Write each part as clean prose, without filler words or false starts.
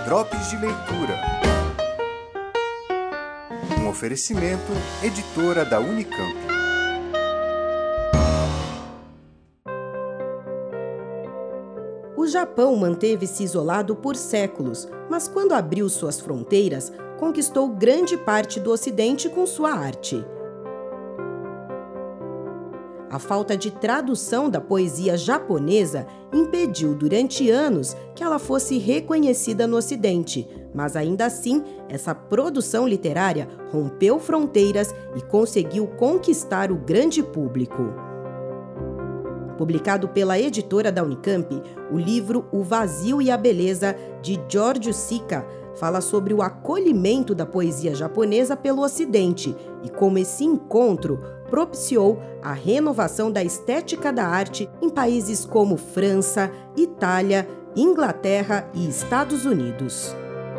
Drops de Leitura. Um oferecimento, editora da Unicamp. O Japão manteve-se isolado por séculos, mas quando abriu suas fronteiras, conquistou grande parte do Ocidente com sua arte. A falta de tradução da poesia japonesa impediu durante anos que ela fosse reconhecida no Ocidente, mas ainda assim, essa produção literária rompeu fronteiras e conseguiu conquistar o grande público. Publicado pela editora da Unicamp, o livro O Vazio e a Beleza, de Giorgio Sica, fala sobre o acolhimento da poesia japonesa pelo Ocidente e como esse encontro propiciou a renovação da estética da arte em países como França, Itália, Inglaterra e Estados Unidos.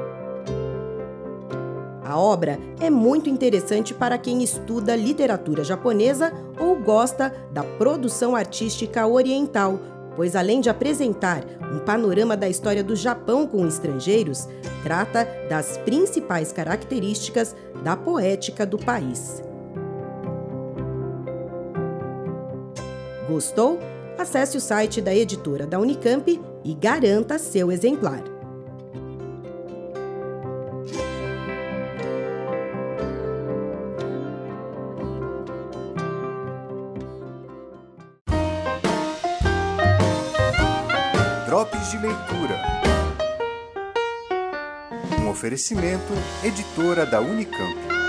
A obra é muito interessante para quem estuda literatura japonesa ou gosta da produção artística oriental, pois além de apresentar um panorama da história do Japão com estrangeiros, trata das principais características da poética do país. Gostou? Acesse o site da editora da Unicamp e garanta seu exemplar. Drops de Leitura. Um oferecimento, editora da Unicamp.